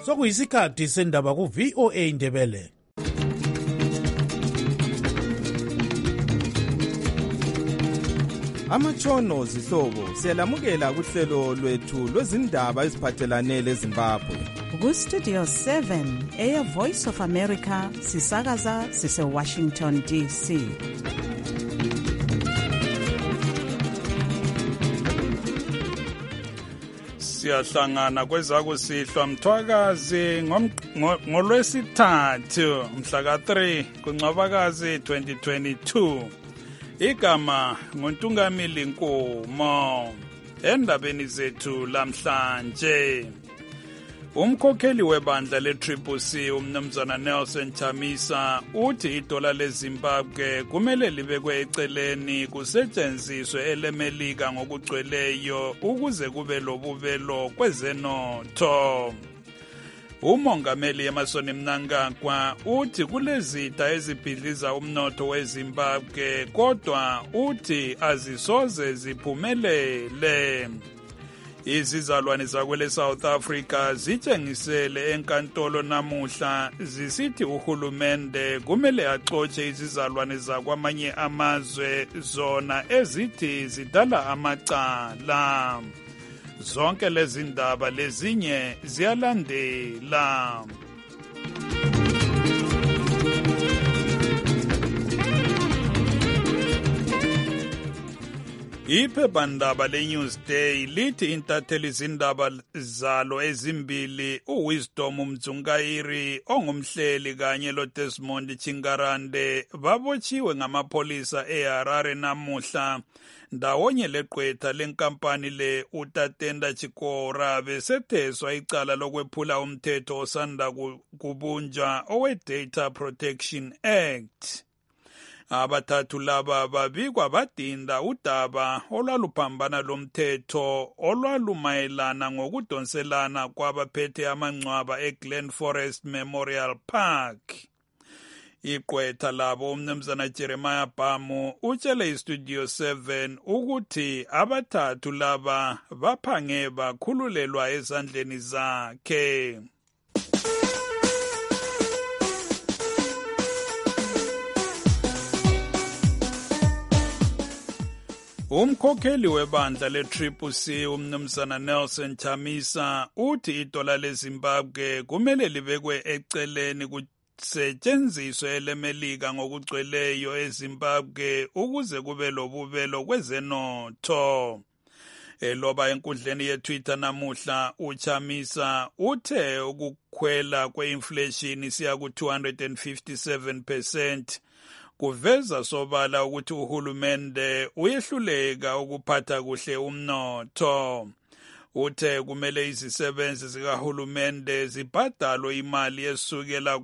sokuyisikhathi sendaba ku-VOA Indebele. Amatshono zihlobo siyalamukela kuhlelo lwethu lwezindaba eziphathelane leZimbabwe. Ku-Studio 7 Air Voice of America sisakaza sise-Washington DC. Siyahlangana kwezakusihlwa mthwakazi ngolwesithathu mhla ka-3 kuNcwabakazi 2022. Igama nguNtungamili Nkomo. Endabeni zethu lamhlanje, umkhokheli webandla le-CCC umnumzana Nelson Chamisa uthi idola leZimbabwe kumele libekwe eceleni kusetshenziswe elemelika ngokugcweleyo ukuze kube lobubelo kwezenotho. Umongameli Emmerson Mnangagwa uthi kulezitha ezibhidliza umnotho weZimbabwe kodwa uthi azisoze ziphumelele. Izizalwane zakwele South Africa zitshengisele enkantolo namuhla zisithi uhulumende kumele axotshe izizalwane zakwamanye amazwe zona ezithi zidala amacala. Zonke lezi ndaba lezinye ziyalandela. Iphephandaba le-Newsday lithi intatheli zindaba zalo ezimbili uWisdom Mdzungairi ongumhleli kanye loDesmond Chingarande babotshiwe ngamapholisa eHarare namuhla ndawonye leqwetha lenkampani le-Utatenda Chikora besetheswa icala lokwephula umthetho osanda kubunjwa owe-Data Protection Act. Abathathu laba babikwa badinda udaba olwaluphambana lomthetho olwalumayelana ngokudonselana kwabaphethe amangcwaba eGlen Forest Memorial Park. Iqwetha labo umnumzana Jeremiah Bamu utshele iStudio 7 ukuthi abathathu laba baphange bakhululelwa ezandleni zakhe. Umkhokheli webandla le-CCC umnumzana Nelson Chamisa uthi idola leZimbabwe kumele libekwe eceleni kusetshenziswe elemelika ngokugcweleyo eZimbabwe ukuze kube lobubelo kwezenotho. Eloba enkundleni yeTwitter namuhla uChamisa uthe ukukhwela kwe-inflation siya ku-257% kuveza sobala ukuthi uhulumende uyehluleka ukuphatha kuhle umnotho. Uthe kumele izisebenzi zikahulumende zibhadalwe imali esukela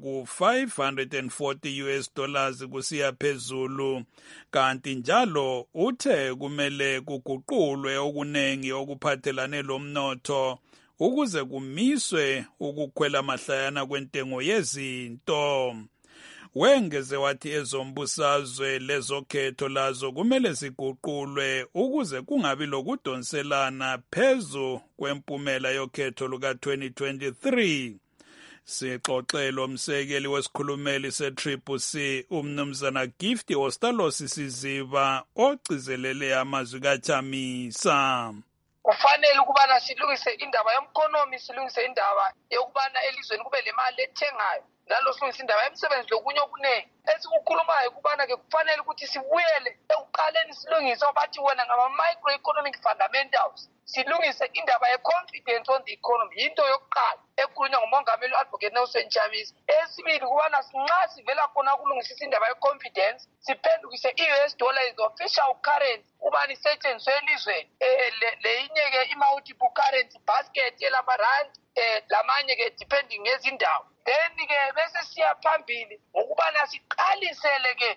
ku$540 kusiya phezulu, kanti njalo uthe kumele kuguqulwe okunengi okuphathelane lomnotho ukuze kumiswe ukukhwela mahlayana kwentengo yezinto. Wengeze wathi ezombusazwe lezokhetho lazo kumele ziguqulwe ukuze kungabi lokudonselana phezu kwempumela yokhetho luka-2023. Sixoxelo umsekeli wesikhulumeli se-CCC umnumzana Gift Ostalosi Siziba ogcizelele amazwi kaChamisa. Kufanele ukubana silungise indaba yomkonomi, silungise indaba yokubana elizweni kube le mali ethengayo, njalo silungise indaba yemisebenzi lokunye okuningi. Esikukhulumayo kubana-ke kufanele ukuthi sibuyele ekuqaleni silungise abathi wena ngama-microeconomic fundamentals, silungise indaba ye-confidence on the economy, yinto yokuqala ekhulunywa ngumongameli u-Advocate Nelson Chamisa. Esibili kubana nxa sivela khona ukulungisisa indaba ye-confidence siphendukise i-US dollar is the official currency ubani isetshenziswe elizweni, leyinye-ke i-multiple currency basket yelamarandi lamanye-ke depending ngezindawo. Then-ke bese siya phambili ngokubana siqalisele-ke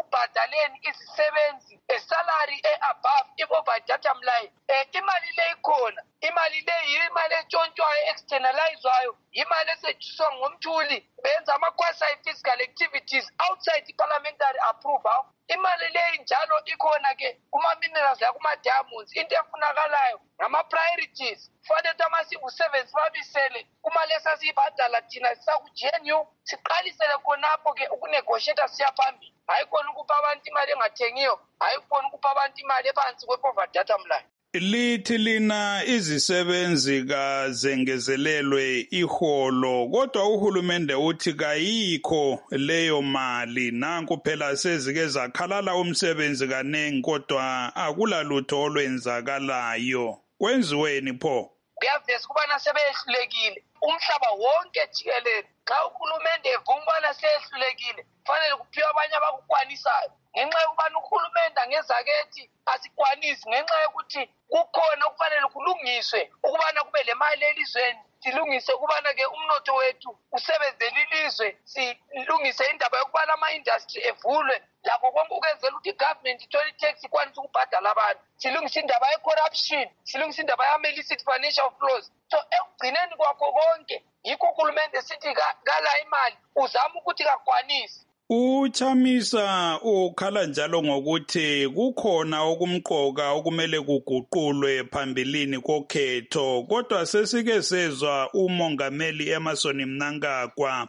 ekubhadaleni izisebenzi salary above i-overdatum line. Imali le ikhona, imali le yimali entshontshwayo externalizwayo, imali esetshenziswa ngomthuli benza ama-quasi fiscal activities outside i-parliamentary approval. Imali le njalo ikhona ke kuma-minerals lakuma-diamonds. Into efunakalayo ngama-priorities, kufanele ukuthi ama-civil servants babisele kumali esasiyibhadala thina sisaku-GNU, siqalisele khonapho ke ukunegotiata siya phambili. Hayi khona ukupha abantu imali engathengiyo, hayi khona ukupha abantu imali ephansi kwe-overdatum line. Lithi lina izisebenzi kazengezelelwe iholo, kodwa uhulumende uthi kayikho leyo mali. Nanku phela sezike zakhalala umsebenzi kanengi kodwa akulalutho olwenzakalayo. Kwenziweni pho? Kuyaveza ukubana sebehlulekile umhlaba wonke jikelele. Xa uhulumende evuma ukubana sehlulekile, kufanele kuphiwe abanye abakukwanisayo. Ngenxa yokubana uhulumende angezakethi asikwanisi, ngenxa yokuthi kukhona okufanele kulungiswe ukubana kube le mali elizweni, silungise ukubana ke umnotho wethu usebenzele ilizwe, silungise indaba yokubana ama-industry evulwe, lakho konke ukwenzela ukuthi i-government ithole i-tax ikwanise ukubhadala abantu, silungise indaba ye-corruption, silungise indaba yama-illicit financial flows. So ekugcineni kwakho konke yikho uhulumende sithi kala imali uzama ukuthi kakwanisi. Uchamisa ukhala njalo ngokuthi kukhona okumqoka okumele kuguqulwe phambilini kokhetho, kodwa sesike sezwa umongameli Emmerson Mnangagwa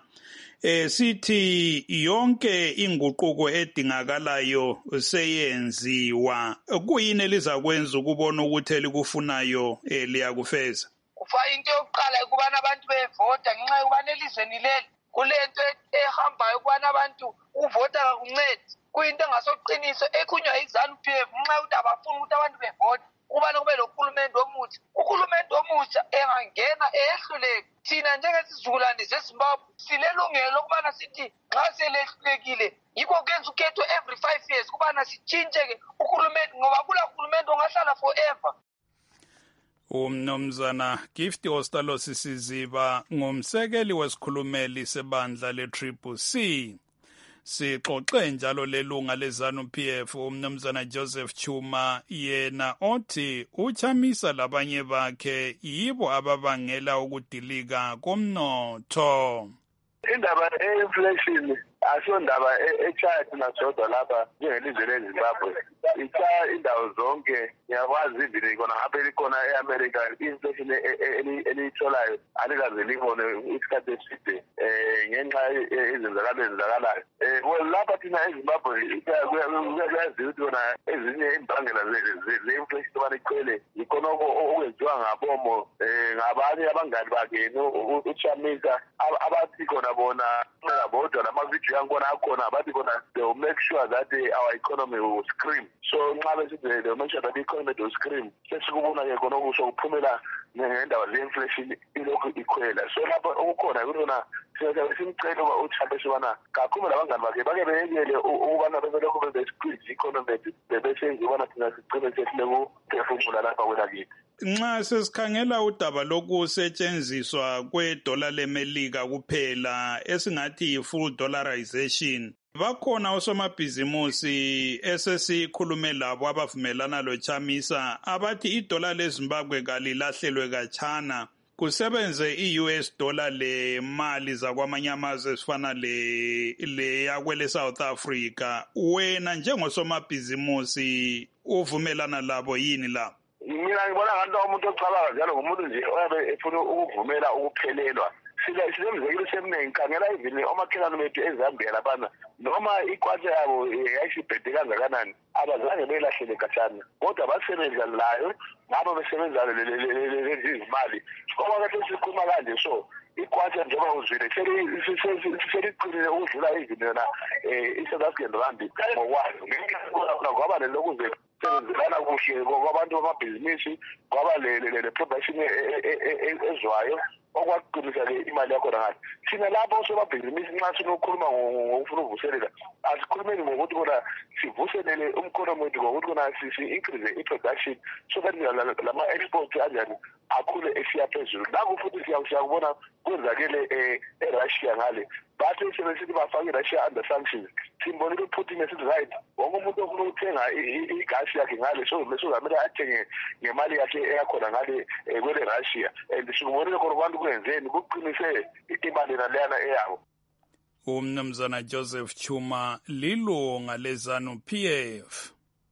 sithi yonke inguquko edingakalayo seyenziwa. Kuyini elizakwenza ukubona ukuthi elikufunayo liyakufeza? Kufa into yokuqala ukubana abantu bevota, ngenxa yokubana elizweni leli kulento ehambayo ukubana abantu uvota kakuncedi. Kuyinto engasoqiniso ekhunywa yi-ZANU-PF ngenxa yokuthi abafuni ukuthi abantu bevote ukubana kube lohulumende omutsha. Uhulumende omutsha engangena eyehluleke, thina njengesizukulwane zeZimbabwe silelungelo lokubana sithi nxa selehlulekile yikho kuyenza ukhetho every 5 years ukubana sitshintshe-ke uhulumende, ngoba kula uhulumende ongahlala forever. Umnumzana Gift Ostalo Sisiziba ngumsekeli wesikhulumeli sebandla le-CCC. Sixoxe njalo lelunga leZANU-PF umnumzana Joseph Chuma, yena othi uChamisa labanye bakhe yibo ababangela ukudilika komnotho. Indaba e-inflation asiyondaba echaya thina sodwa lapha njengelizwe leZimbabwe, ichaya indawo zonke. Ngiyakwazi ivile ikona ngapha likhona e-America, inflation eliyitholayo alikaze libone isikhathi eside ngenxa yezenzakalo ezenzakalayo. Well, lapha thina eZimbabwe kuyaziwa ukuthi kona ezinye imbangela ze-inflation obana iqhele ikhonoko okwenziwa ngabomo ngabanye abangani bakhe uChamisa abathi khona bona bodwa lamavidiyo angibona akhona abathi khona they will make sure that our economy will scream. So nxa besithi they will make sure that the economy will scream, sesikubona-ke khona okusho kuphumela ngendaba ze-inflation ilokhu ikhwela. So lapho okukhona yikona simcela uba uChamisa ubana kakhulu labangani bakhe bake beyekele ukubana bebelokhu be-squeeze i-economy bebesenza ubana thina sigcine sesilephefumula lapha kwelakithi. Nxa sesikhangela udaba lokusetshenziswa kwedola lemelika kuphela esingathi yi-full dollarization, bakhona osomabhizimusi esesikhulume labo abavumelana loChamisa abathi idola leZimbabwe kalilahlelwe khatshana, kusebenze i-US dollar le mali zakwamanye amazwe ezifana le yakwele South Africa. Wena njengosomabhizimusi uvumelana labo yini la? Mina ngibona ngathi umuntu ocabanga njalo ngumuntu nje oyabe efuna ukuvumela ukuphelelwa. Silemizekelo seminingi, khangela ivini omakhelwane bethu eZambia laphana, noma ikwatsha yabo yayisibhede kangakanani abazange belahlele khatshana, kodwa basebenza layo ngabo besebenza lezi zimali. Ngoba kahle sikhuluma kanje so ikwatsha njengoba uzwile seliqinile ukudlula ivini yona i-South African Rand ngokwayo, ngenxa ngoba lelokuze sebenzelana kuhle kwabantu bamabhizinisi, kwaba le-production ezwayo okwaqinisa-ke imali yakhona ngathi. Thina lapho sobabhizinisi nxa sinokukhuluma ngokufuna ukuvuselela, asikhulumeni ngokuthi kona sivuselele umkhonomi wethu ngokuthi kona si-increase i-production so that lama-export anjani akhule esiya phezulu. Nakho futhi siyakubona kwenzakele eRussia ngale, bathi sebesithi bafake iRussia under sanctions simbonile uPutin esithi right wonke umuntu ofuna ukuthenga igasi yakhe ngale mesozamele athenge ngemali yakhe eyakhona ngale kwele Russia and sikubonile khona abantu kwenzeni kuqinise imali naleyana eyabo. Umnumzana Joseph Chuma lilunga leZANU-PF.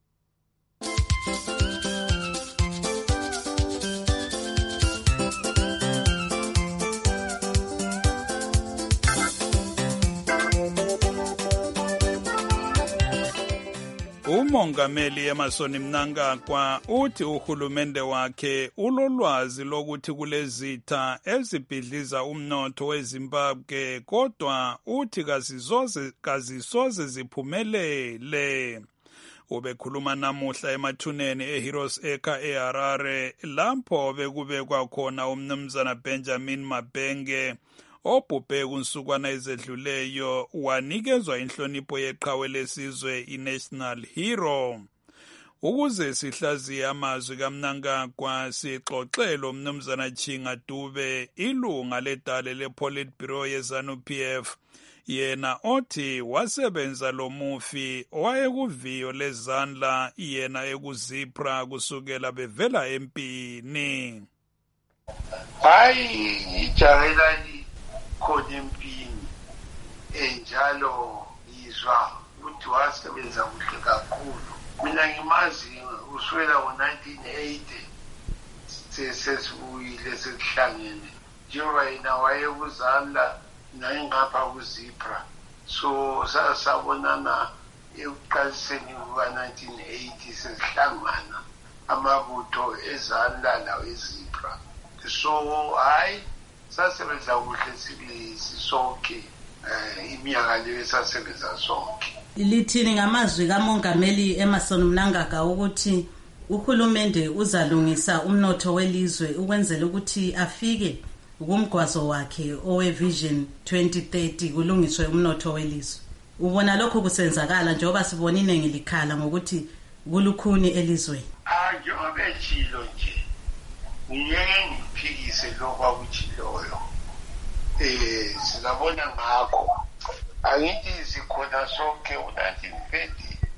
Umongameli Emmerson Mnangagwa uthi uhulumende wakhe ulolwazi lokuthi kulezitha ezibhidliza umnotho weZimbabwe kodwa uthi kazisoze ziphumelele. Ubekhuluma namuhla emathuneni eHeroes Acre eHarare lapho bekubekwa khona umnumzana Benjamin Mabhenge obhubhe kunsukwana ezedluleyo wanikezwa inhlonipho yeqhawe lesizwe iNational Hero. Ukuze sihlaziye amazwi kaMnangagwa sixoxele umnumzana Chinga Dube ilunga ledale lePolitburo yeZANU-PF yena othi wasebenza lo mufi owayekuviyo lezandla yena ekuzipra kusukela bevela empini. Hayi ijahelani khona empini njalo yizwa ukuthi wasebenza kuhle kakhulu. Mina ngimazi uswela ngo-1980 sesibuyile sekuhlangene njengoba yena wayekuzala nayingapha kuzipra so sasabonana ekuqaliseni kuka-1980 sesihlangana amabutho ezandla lawo ezipra so hayi sasebenza kuhle sisonke iminyaka leyo sasebenza sonke. Lithini ngamazwi kaMongameli Emmerson Mnangagwa ukuthi uhulumende uzalungisa umnotho welizwe ukwenzela ukuthi afike kumgwazo wakhe oweVision 2030 kulungiswe umnotho welizwe. Ubona lokho kusenzakala njengoba sibona iningi likhala ngokuthi kulukhuni elizweni. Njengoba ejilo nje ngiyeke ngiphikise lokho akutshiloyo. Sizabona ngakho angithi sikhona sonke u-1930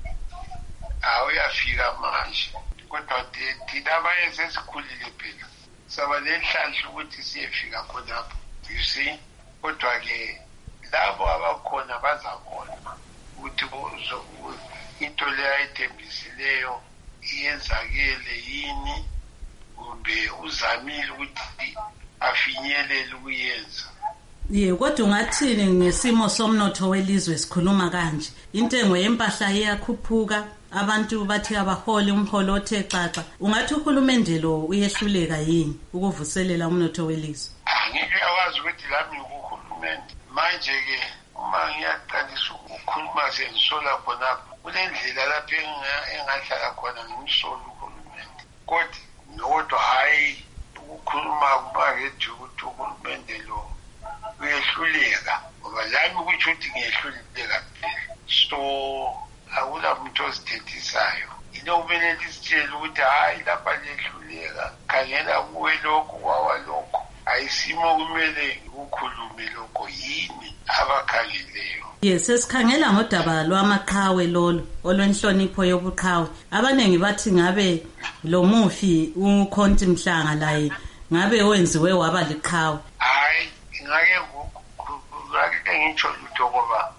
awuyafika manje kodwa thina abanye sesikhulile phela saba nenhlanhla ukuthi siyefika khonapho you see kodwa-ke labo abakhona bazabona ukuthi into leyo ayithembisileyo iyenzakele yini kumbe uzamile ukuthi afinyelele ukuyenza. Kodwa ungathini ngesimo somnotho welizwe sikhuluma kanje? Intengo yempahla iyakhuphuka, abantu bathi abaholi umholo othe xaxa. Ungathi uhulumende lo uyehluleka yini ukuvuselela umnotho welizwe? Ngeke yawazi ukuthi lami uhulumende. Manje-ke uma ngiyaqalisa ukukhuluma sengisola khonapho kule ndlela lapho engahlala khona ngimsola uhulumende. Kodwa hayi ukukhuluma kubakethi ukuthi uhulumende lo uyehluleka ngoba lami ukuthi ngiyehluleka phela so akula muntu ozithethisayo kumele lisitshele ukuthi hayi lapha liyehluleka khangela kuwe lokho kwawalokho ayisimo kumele ukukhulume lokho yini abakhangeleyo. Sesikhangela ngodaba lwamaqhawe lolo olwenhlonipho yobuqhawe. Abanengi bathi ngabe lo mufi uKhonti Mhlanga laye ngabe wenziwe waba liqhawe. Hayi ngake ngitsho lutho ngoba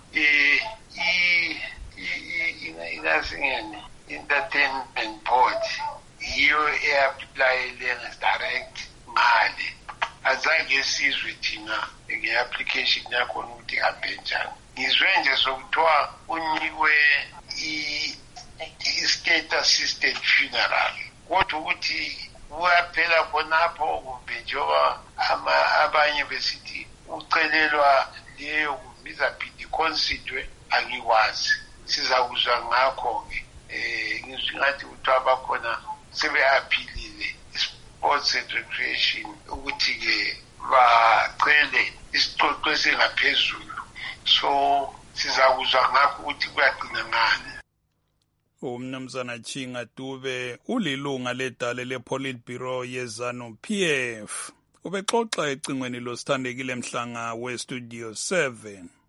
inasingene entertainment board yiyo e-applyele direct ngale azange sizwe thina nge-application yakhona ukuthi ihambe njani. Ngizwe nje sokuthiwa unikwe i-state assisted funeral kodwa ukuthi uyaphela khonapho kumbe njengoba abanye besithi ucelelwa leyo kumizaphinda iconsidwe angikwazi sizakuzwa ngakho-ke ngizwe ngathi kuthiwa abakhona sebe-aphilile i-sports and recreation ukuthi-ke bacele isicoco esingaphezulu so sizakuzwa ngakho ukuthi kuyagcina ngani. Umnumzana Chinga Dube ulilunga ledale lePolitburo yeZANU-PF ubexoxa ecingweni losithandekile Mhlanga weStudio 7.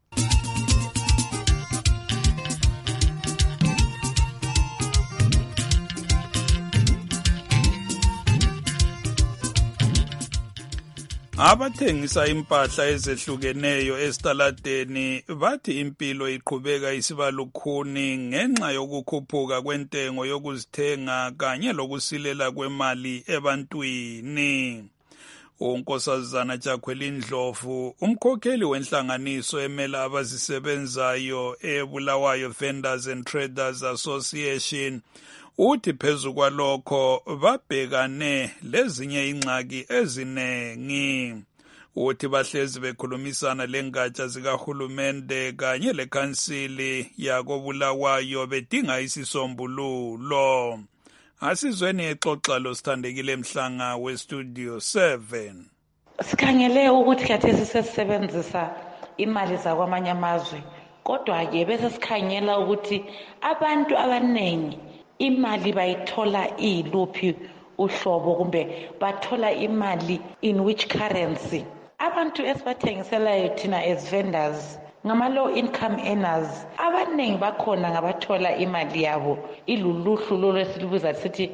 Abathengisa impahla ezehlukeneyo esitaladeni bathi impilo iqhubeka isiba lukhuni ngenxa yokukhuphuka kwentengo yokuzithenga kanye lokusilela kwemali ebantwini. uNkosazana Jakhweli Ndlovu, umkhokheli wenhlanganiso emela abazisebenzayo eBulawayo Vendors and Traders Association, uthi phezu kwalokho babhekane lezinye ingxaki ezinengi. Uthi bahlezi bekhulumisana lengatsha zikahulumende kanye lekhansili yakoBulawayo bedinga isisombululo. Asizweni ixoxa lo Sithandekile Mhlanga weStudio 7. Sikhangele ukuthi khathesi sesisebenzisa imali zakwamanye amazwe, kodwa ke bese sikhangela ukuthi abantu abanengi imali bayithola iluphi uhlobo kumbe bathola imali in which currency. Abantu esibathengiselayo thina as vendors ngama low income earners, abanengi bakhona ngabathola imali yabo iluluhlu lolwesilubiza sithi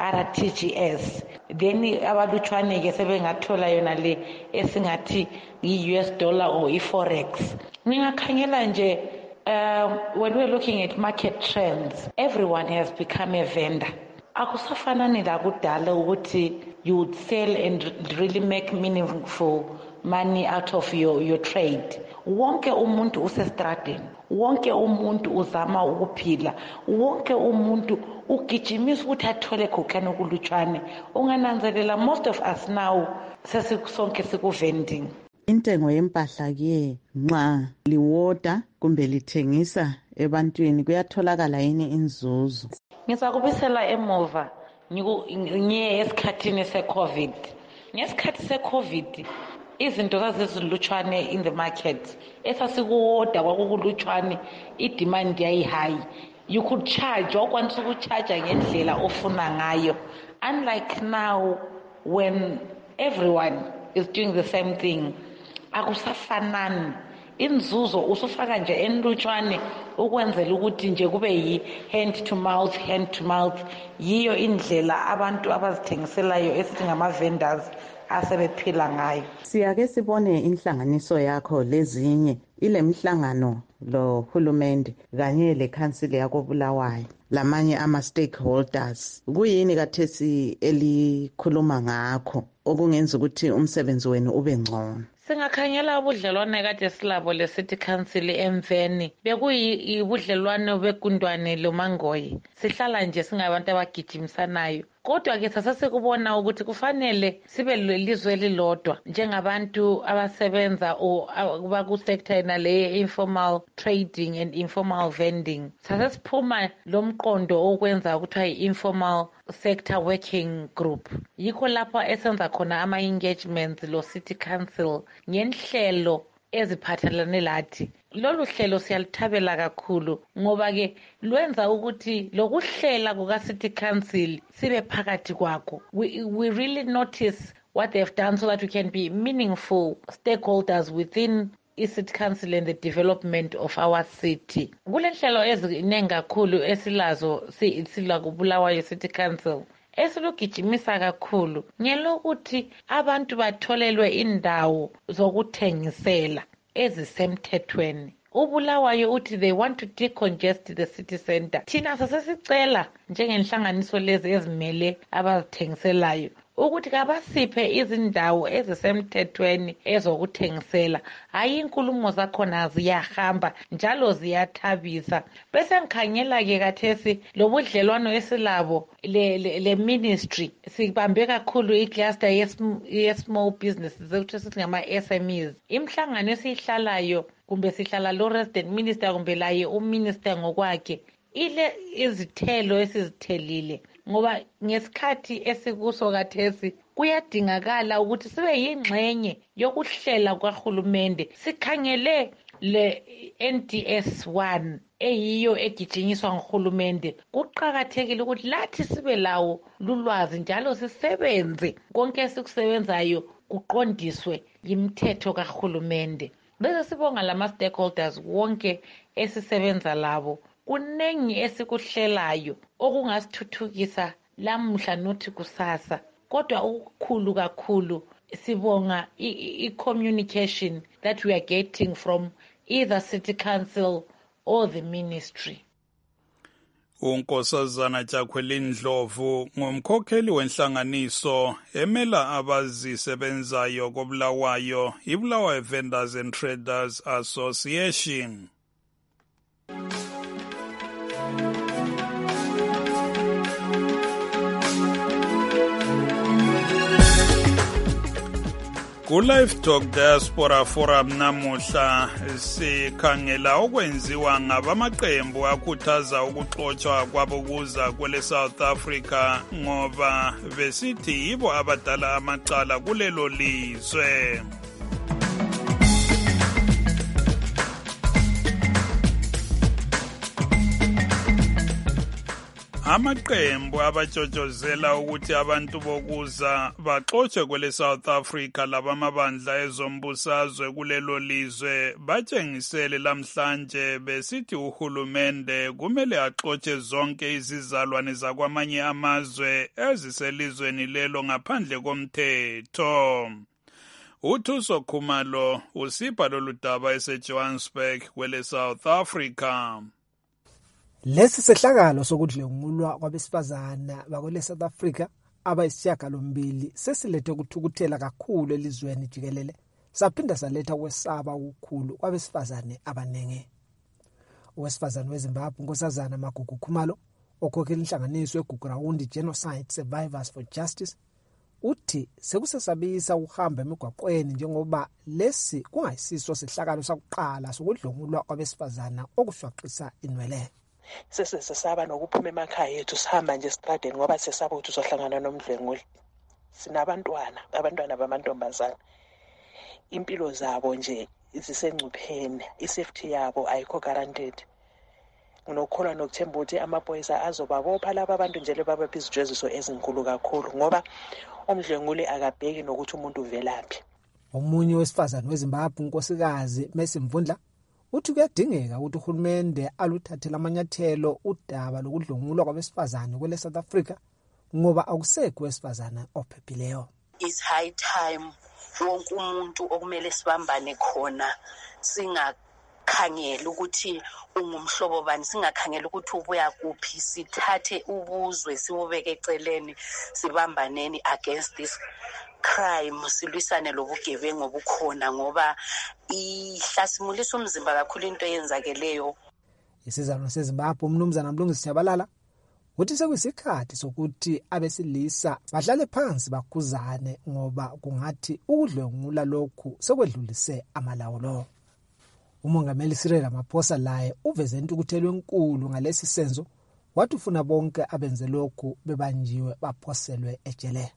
yi-RTGS, then abalutshwane ke sebengathola yona le esingathi yi-US dollar or i-forex. Ningakhangela nje when we're looking at market trends, everyone has become a vendor. Akusafanani lakudala ukuthi you would sell and really make meaningful money out of your trade. Wonke umuntu usestradeni, wonke umuntu uzama ukuphila, wonke umuntu ugijimisa ukuthi athole khokana okulutshwane. Ungananzelela most of us now sesisonke siku-vending. Intengo yempahla ke nxa liwoda kumbe lithengisa ebantwini kuyatholakala yini inzuzo? Ngizakubisela emuva ngiye esikhathini se-COVID. Ngesikhathi se-COVID izinto zazizilutshwane in the market. Esasikuwoda kwakukulutshwane, i-demand yayi-high. You could charge, wakwanisa ukucharge ngendlela ofuna ngayo. Unlike now when everyone is doing the same thing, akusafanani. Inzuzo usufaka nje enlutshwane ukwenzela ukuthi nje kube yi hand to mouth. Yiyo indlela abantu abazithengiselayo esithi ngama vendors asebephila ngayo. Siyake sibone inhlanganiso yakho lezinye ilemhlangano lo hulumende kanye lekhansili yakoBulawayo lamanye ama stakeholders. Kuyini kathesi elikhuluma ngakho okungenza ukuthi umsebenzi wenu ube ngcono? Singakhangela ubudlelwane kade silabo le-City Council emveni bekuyibudlelwane begundwane lomangoyi. Sihlala nje singabantu abagijimisanayo. Kodwa ke sasesikubona ukuthi kufanele sibe lelizwe elilodwa njengabantu abasebenza baku-sector yenale informal trading and informal vending. Sasesiphuma lomqondo okwenza ukuthiwa yi-informal sector working group. Yikho lapho esenza khona ama-engagements lo-City Council ngenhlelo eziphathelane lathi. Lolu hlelo siyaluthabela kakhulu ngoba ke lwenza ukuthi lokuhlela kuka-City Council sibe phakathi kwakho. We really notice what they've done so that we can be meaningful stakeholders within i-City Council and the development of our city. Kule nhlelo eziningi kakhulu esilazo sila kuBulawayo City Council esilugijimisa kakhulu ngelokuthi abantu batholelwe indawo zokuthengisela ezisemthethweni. uBulawayo uthi they want to decongest the city center. Thina sasesicela njengenhlanganiso lezi ezimele abazithengiselayo ukuthi kabasiphe izindawo ezisemthethweni ezokuthengisela. Hayi inkulumo zakhona ziyahamba njalo ziyathabisa. Bese ngikhangela ke kathesi lobudlelwano esilabo le ministry sibambe kakhulu icluster ye-small businesses ukuthi sithi ngama SMEs. Imhlangano esihlalayo kumbe sihlala lo resident minister kumbe laye uminister ngokwakhe ile izithelo esizithelile ngoba ngesikhathi esikuso kathesi kuyadingakala ukuthi sibe yingxenye yokuhlela kwahulumende. Sikhangele le NDS1 eyiyo egijinyiswa nguhulumende. Kuqakathekile ukuthi lathi sibe lawo lulwazi njalo sisebenze konke esikusebenzayo kuqondiswe imithetho kahulumende. Bese sibonga lama stakeholders wonke esisebenza labo. Kunengi esikuhlelayo okungasithuthukisa lamhla nothi kusasa. Kodwa okukhulu kakhulu sibonga i-communication that we are getting from either city council or the ministry. uNkosazana Jaqueline Ndlovu ngumkhokheli wenhlanganiso emela abazisebenzayo koBulawayo iBulawayo Vendors and Traders Association. Ku-Live Talk Diaspora Forum namuhla sikhangela okwenziwa ngabamaqembu akhuthaza ukuxotshwa kwabokuza kwele South Africa ngoba besithi yibo abadala amacala kulelo lizwe. Amaqembu abatshotshozela ukuthi abantu bokuza baxotshe kwele South Africa labamabandla ezombusazwe kulelo lizwe batshengisele lamhlanje besithi uhulumende kumele axotshe zonke izizalwane zakwamanye amazwe eziselizweni lelo ngaphandle komthetho. uThuso Khumalo usipha lolu daba eseJohannesburg kwele South Africa. Lesi sehlakalo sokudlengulwa kwabesifazana bakwele South Africa abayisishiyagalombili sesilethe ukuthukuthela kakhulu elizweni jikelele, saphinda saletha ukwesaba okukhulu kwabesifazane abaningi. Owesifazane weZimbabwe uNkosazana Magugu Khumalo okhokhela inhlanganiso eGugurawundi Genocide Survivors for Justice uthi sekusesabisa ukuhamba emigwaqweni njengoba lesi kungayisiso sehlakalo sakuqala sokudlengulwa kwabesifazana okushwaqisa inwele. Sesesaba nokuphuma emakhaya ethu sihamba nje estradeni ngoba sesaba ukuthi uzohlangana nomdlenguli. Sinabantwana bamantombazana. Impilo zabo nje zisengcupheni, isafety yabo ayikho guaranteed. Nginokholwa nokuthemba ukuthi amaphoyisa azobabopha laba abantu nje lebabapha izijeziso ezinkulu kakhulu ngoba umdlenguli akabheki nokuthi umuntu uvelaphi. Omunye wesifazane weZimbabwe uNkosikazi Messi Mvundla uthi kuyadingeka ukuthi uhulumende aluthathele amanyathelo udaba lokudlengulwa kwabesifazane kwele South Africa ngoba akusekho wesifazane ophephileyo. It's high time wonke umuntu okumele sibambane khona singakhangela ukuthi ungumhlobo bani, singakhangela ukuthi ubuya kuphi, sithathe ubuzwe sibubeke eceleni sibambaneni against this crime, silwisane lobugebengu obukhona ngoba ihlasimulisa umzimba kakhulu into eyenzakeleyo. Isizalwane seZimbabwe umnumzana Mlungisi Tshabalala uthi sekuyisikhathi sokuthi abesilisa bahlale phansi bakhuzane ngoba kungathi ukudlengula lokhu sekwedlulise amalawulo. Umongameli Cyril Ramaphosa laye uveze intukuthelo enkulu ngalesi senzo wathi ufuna bonke abenze lokhu bebanjiwe baphoselwe ejele.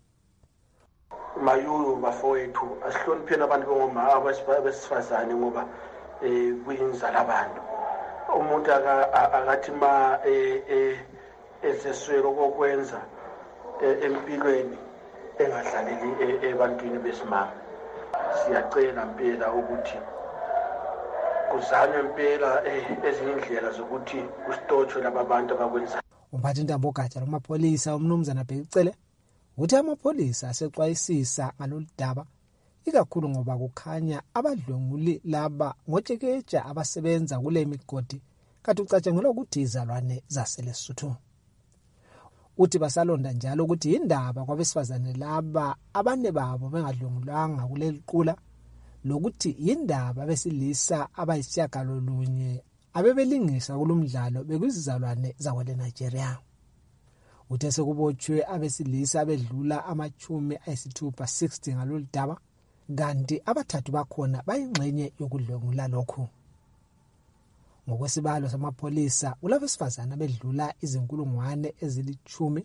Mayulu bafowethu asihlonipheni abantu bengoma abesifazane ngoba kuyinzala abantu. Umuntu akathi ma eseswelo kokwenza empilweni engadlaleli ebantwini besimama. Siyacela impela ukuthi kuzanywe impela ezinye indlela zokuthi kusitotshwe laba bantu abakwenza. Umphathi intambo ogatsha lomapholisa umnumzana Bhekicele uthi amapholisa asexwayisisa ngalolu daba ikakhulu ngoba kukhanya abadlenguli laba ngotshekeja abasebenza kule migodi kanti ucatshangelwa ukuthi izalwane zaseLesotho. Uthi basalonda njalo ukuthi indaba kwabesifazane laba abane babo bengadlengulanga kuleli qula lokuthi indaba besilisa abayishiyagalolunye abebelingisa kulomdlalo bekuzizalwane zakwele Nigeria. Uthe sekubotshwe abesilisa abedlula amachumi ayisithupha 60 ngalolu daba kanti abathathu bakhona bayingxenye yokudlengula lokhu. Ngokwesibalo samapholisa ulabesifazana bedlula izinkulungwane ezilithumi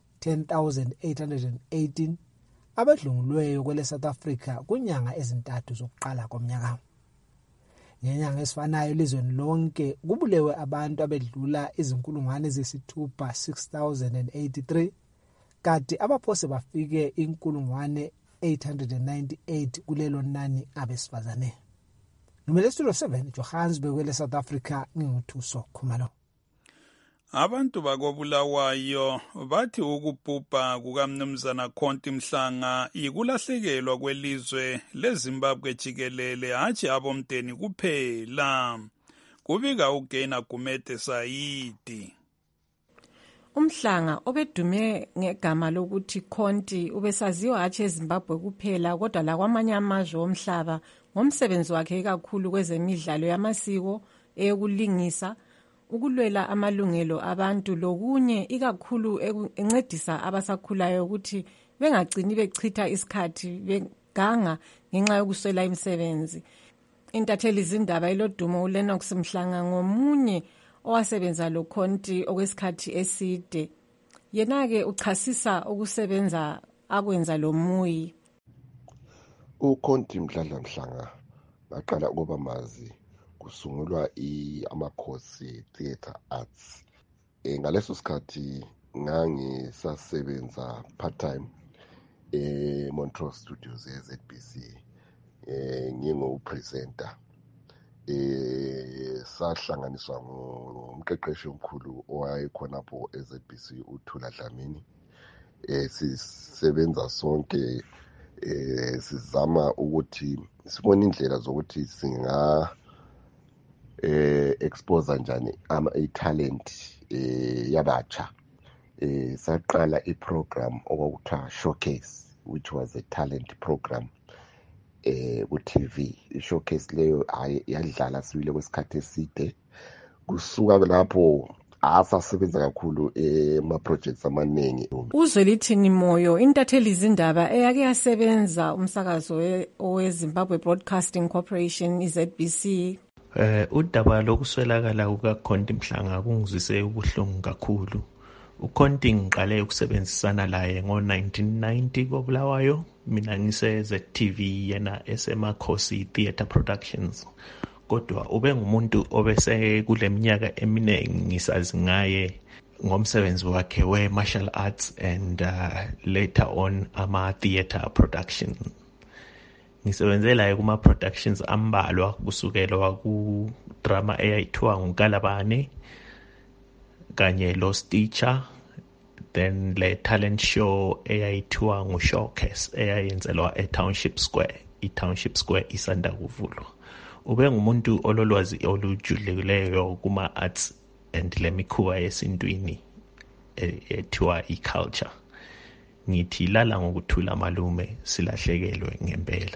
10,818 abadlungulweyo kwele South Africa kunyanga ezintathu zokuqala komnyaka. Ngenyanga esifanayo elizweni lonke kubulewe abantu abedlula izinkulungwane ezisithupha 6,083 kanti abaphose bafike inkulungwane 898 kulelo nani abesifazane. Numele studio 7 Johannesburg kwele South Africa nginguthuso Khumalo. Abantu bakobulawayo bathi ukubhubha kukamnumzana Conti Mhlanga yikulahlekelwa kwelizwe leZimbabwe jikelele hatshi abomndeni kuphela. Kubika uGaina Gumede Saidi. Umhlanga obedume ngegama lokuthi Conti ubesaziwa hatshi eZimbabwe kuphela kodwa lakwamanye amazwe omhlaba ngomsebenzi wakhe kakhulu kwezemidlalo yamasiko eyokulingisa, ukulwela amalungelo abantu lokunye ikakhulu encedisa abasakhulayo ukuthi bengagcini bechitha isikhathi beganga ngenxa yokuswela imisebenzi. Intatheli zindaba elodumo uLenox Mhlanga ngomunye owasebenza lo Conti okwesikhathi eside. Yena-ke uchasisa ukusebenza akwenza lo muyi. UConti Mhlanga baqala ukuba mazi kusungulwa amakhosi Theatre Arts. Ngaleso sikhathi ngangisasebenza part-time Montrose Studios eZBC ngingu-presenter. Sahlanganiswa ngumqeqeshi omkhulu owayekhonapho eZBC uThula Dlamini. Sisebenza sonke sizama ukuthi sibone indlela zokuthi singa expose njani i-talent yabatsha. Saqala i-program okwakuthiwa Showcase, which was a talent program ku-TV. I-Showcase leyo yadlala sibile kwesikhathi eside. Kusuka lapho asasebenza kakhulu ema-projects amaningi. Uzwelithini Moyo, intatheli zindaba eyake yasebenza umsakazo oweZimbabwe Broadcasting Corporation, iZBC. Udaba lokuswelakala kukaConti Mhlanga kungizwise ubuhlungu kakhulu. UConti ngiqale ukusebenzisana laye ngo-1990 koBulawayo. Mina ngise-ZTV yena esemakhosi Theatre Productions. Kodwa ube ngumuntu obese kule minyaka eminingi ngisazi ngaye ngomsebenzi wakhe we-martial arts and later on ama-theatre production. Ngisebenzela kuma-productions ambalwa kusukela ku-drama eyayithiwa nguKalabane kanye Lost Teacher, then le talent show eyayithiwa nguShowcase eyayenzelwa eTownship Square. iTownship Square isanda kuvulwa. Ube ngumuntu ololwazi olujulileyo kuma-arts and lemikhuba yesintwini ethiwa i-culture. Ngithi lala ngokuthula malume, silahlekelwe ngempela.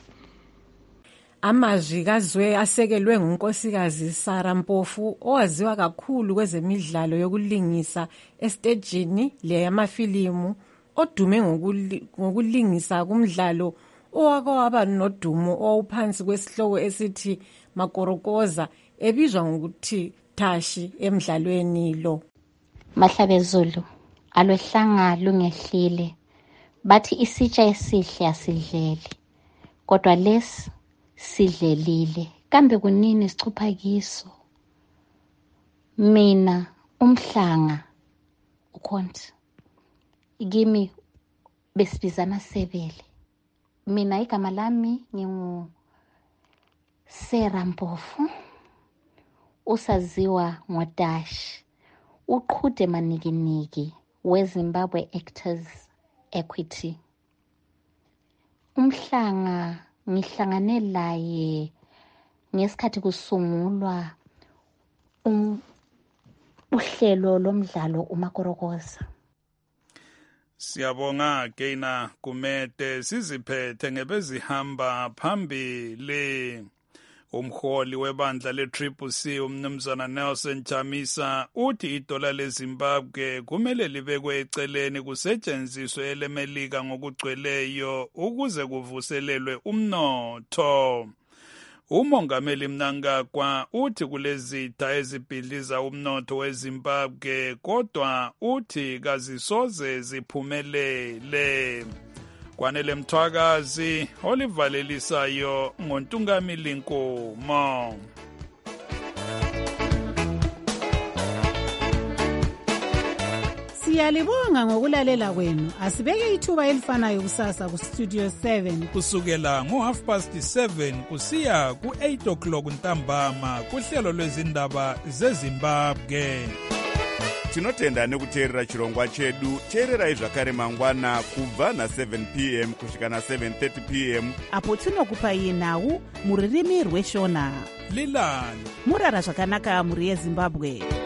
Amazwi kazwe asekelwe ngunkosikazi Sarah Mpofu owaziwa kakhulu kwezemidlalo yokulingisa estejini le yamafilimu, odume ngokulingisa kumdlalo owaba nodumo owuphansi kwesihloko esithi Makorokoza, ebizwa ngokuthi Tashi emdlalweni lo. Mahlabezulu alwehlanga lungehlile, bathi isitsha esihle asidlele, kodwa lesi sidlelile, kambe kunini sicupha kiso. Mina uMhlanga uConti kimi besibizana Sebele. Mina igama lami ngingu Sarah Mpofu, usaziwa ngoDash, uqhude manikiniki weZimbabwe Actors Equity. uMhlanga ngihlangane laye ngesikhathi kusungulwa uhlelo lomdlalo uMakorokoza. Siyabonga Gaina Gumede, siziphethe ngebezihamba phambili. Umholi webandla le-CCC umnumzana Nelson Chamisa uthi idola leZimbabwe kumele libekwe eceleni kusetshenziswe elemelika ngokugcweleyo ukuze kuvuselelwe umnotho. Umongameli Mnangagwa uthi kulezitha ezibhidliza umnotho weZimbabwe kodwa uthi kazisoze ziphumelele. Kwanele Mthwakazi olivalelisayo ngoNtungamili Nkomo. Siyalibonga ngokulalela kwenu. Asibeke ithuba elifanayo kusasa ku Studio 7 kusukela ngo7:30 kusiya ku8 o'clock ntambama kuhlelo lwezindaba zeZimbabwe. tinotenda nekuteerera chirongwa chedu. teererai zvakare mangwana kubva na7 p.m. kusvika na7:30 p.m. apo tinokupai nhau muririmi rweshona. lilani murara zvakanaka mhuri yezimbabwe.